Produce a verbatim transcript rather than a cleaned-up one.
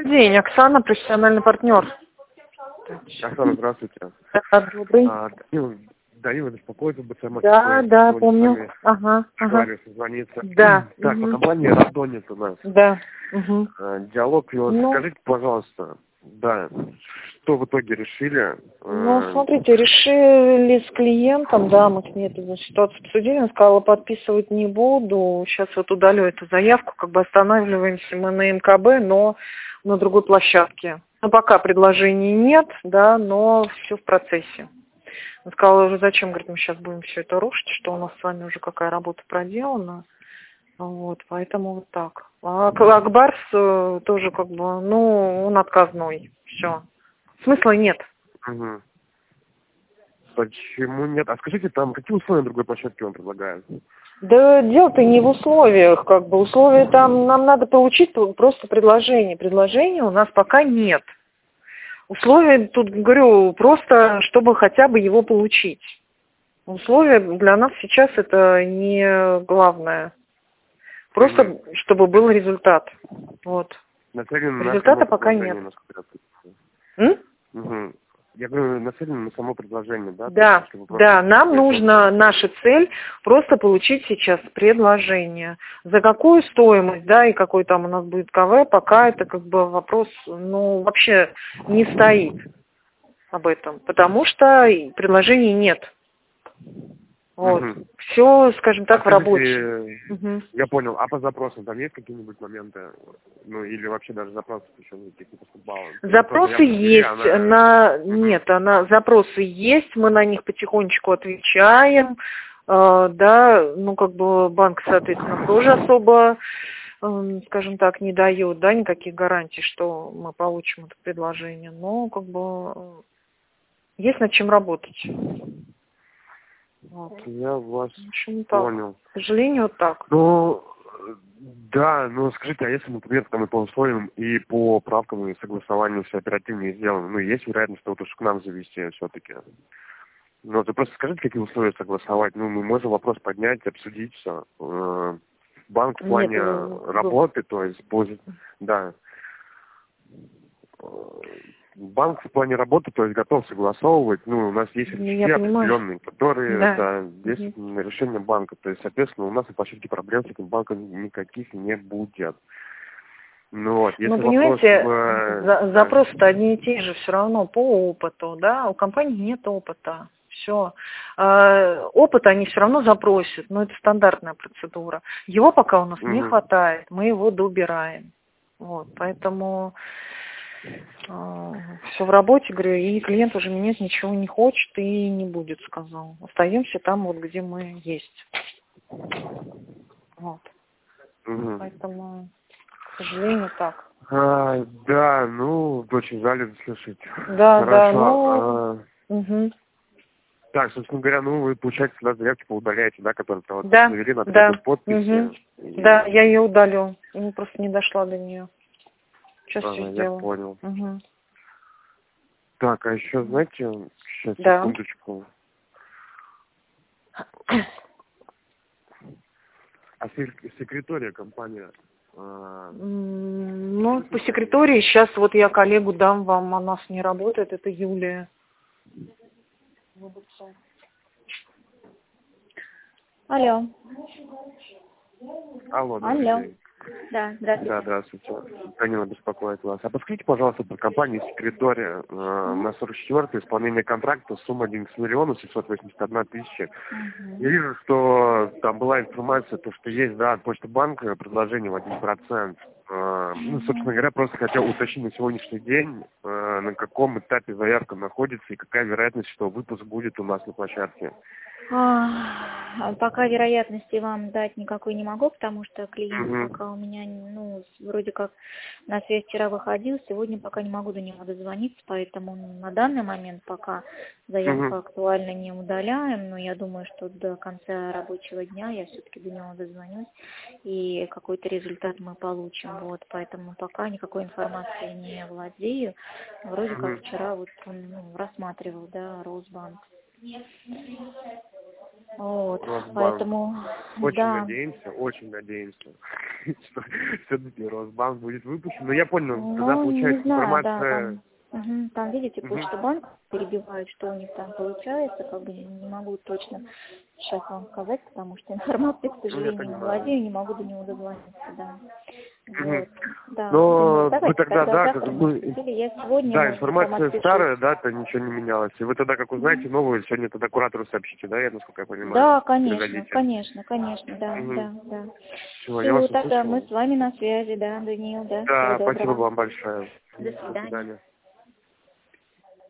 День, Оксана, профессиональный партнер. Оксана, здравствуйте. Да, добрый. А, Данила, Данила беспокоит об этом. Да, да, помню. Ага, ага. Созвониться. Да. Так, угу. по компании Радонит у нас. Да. Угу. А, диалог вел. Ну. Скажите, пожалуйста, да, что в итоге решили? Ну, А, смотрите, решили с клиентом, да, мы с ней эту ситуацию обсудили, она сказала, подписывать не буду, сейчас вот удалю эту заявку, как бы останавливаемся мы на эм ка бэ, но на другой площадке. Ну, пока предложений нет, да, но все в процессе. Она сказала, уже зачем, говорит, мы сейчас будем все это рушить, что у нас с вами уже какая работа проделана. Вот, поэтому вот так. А Акбарс э, тоже как бы, ну, он отказной, все. Смысла нет. угу. Почему нет? А скажите, там какие условия на другой площадке он предлагает? Да дело-то не в условиях, как бы условия там, нам надо получить просто предложение. Предложения у нас пока нет. Условия тут, говорю, просто, чтобы хотя бы его получить. Условия для нас сейчас это не главное. Просто, угу. чтобы был результат. Вот. Результата пока нет. М? Угу. Я говорю, нацелено на само предложение, да? Да, есть, да, нам нужно, наша цель просто получить сейчас предложение. За какую стоимость, да, и какой там у нас будет ка вэ, пока это как бы вопрос, ну, вообще не стоит об этом, потому что предложений нет. Вот. Угу. Все, скажем так, а в рабочем. Угу. Я понял. А по запросам там есть какие-нибудь моменты? Ну, или вообще даже запросы еще никаких не поступало? Запросы есть. Она... На... Угу. Нет, она... запросы есть, мы на них потихонечку отвечаем. Э, да, ну, как бы банк, соответственно, тоже особо, э, скажем так, не дает, да, никаких гарантий, что мы получим это предложение. Но, как бы, есть над чем работать. Вот. Я вас общем, понял. Так. К сожалению, так. Ну, да, ну скажите, а если, например, там и по условиям, и по правкам, и согласованию все оперативнее сделано, ну, есть вероятность, что вот уж к нам завести все-таки? Ну, ты просто скажите, какие условия согласовать. Ну, мы можем вопрос поднять, обсудить все. Банк в плане Нет, работы, то есть, да. Банк в плане работы, то есть готов согласовывать, ну, у нас есть рычаги определенные, которые, да, да есть угу. решение банка, то есть, соответственно, у нас на площадке проблем с этим банком никаких не будет. Ну, вот, если ну понимаете, вопрос, за, да. запросы-то одни и те же все равно по опыту, да, у компании нет опыта. Все. А, опыт они все равно запросят, но это стандартная процедура. Его пока у нас угу. не хватает, мы его доубираем. Вот, поэтому все в работе, говорю, и клиент уже менять ничего не хочет и не будет, сказал. Остаемся там, вот где мы есть. Вот. Угу. Поэтому, к сожалению, так. А, да, ну, очень жаль это слышать. Да, Хорошо. да, ну... А... Угу. Так, собственно говоря, ну, вы, получается, всегда заявки поудаляете, да, которые вот да, навели на да. подписи. Угу. И... Да, я ее удалю. Я просто не дошла до нее. Сейчас ага, все я сделаю. понял. Угу. Так, а еще, знаете, сейчас, да. секундочку. А секретория компания? А... Ну, по секретории сейчас вот я коллегу дам вам, у нас не работает, это Юлия. Алло. Алло, Алло. Да, здравствуйте. Да, здравствуйте. Данила беспокоит вас. А подскажите, пожалуйста, по компании Секретория э, mm-hmm. на сорок четвёртое исполнение контракта, сумма одиннадцать миллионов семьсот восемьдесят одна тысяча. Mm-hmm. Я вижу, что там была информация, то, что есть, да, от Почты банка предложение в один процент. Э, ну, собственно говоря, просто хотел уточнить на сегодняшний день, э, на каком этапе заявка находится и какая вероятность, что выпуск будет у нас на площадке. А, пока вероятности вам дать никакой не могу, потому что клиент Mm-hmm. пока у меня, ну, вроде как на связь вчера выходил, сегодня пока не могу до него дозвониться, поэтому на данный момент пока заявку mm-hmm. актуально не удаляем, но я думаю, что до конца рабочего дня я все-таки до него дозвонюсь и какой-то результат мы получим, вот, поэтому пока никакой информации не владею, вроде mm-hmm. как вчера вот он ну, рассматривал, да, Росбанк. Вот, Росбанк. поэтому, Очень да. надеемся, очень надеемся, что все-таки Росбанк будет выпущен. Но я понял, Ну, тогда не получается знаю, да, информация... там, мгм, там, видите, Мгм. Почта банк перебивают, что у них там получается, как бы не могу точно сейчас вам сказать, потому что информацией, к Ну, я сожалению, не понимаю. владею, не могу до него дозвониться, да. Мгм. Вот, да. Но Ну, давайте вы тогда, да, завтра как мы бы... обсудили, я сегодня, Да, может быть, вам информация отпишусь. старая, да, то ничего не менялось. И вы тогда, как узнаете Мгм. новую, сегодня тогда куратору сообщите, да, я насколько я понимаю? Да, конечно, Передадите. конечно, конечно, да, Мгм. да, да. Все, я Все, вас тогда мы услышал. с вами на связи, да, Даниил, да, всего Да, спасибо доброго. вам большое. До До свидания. свидания.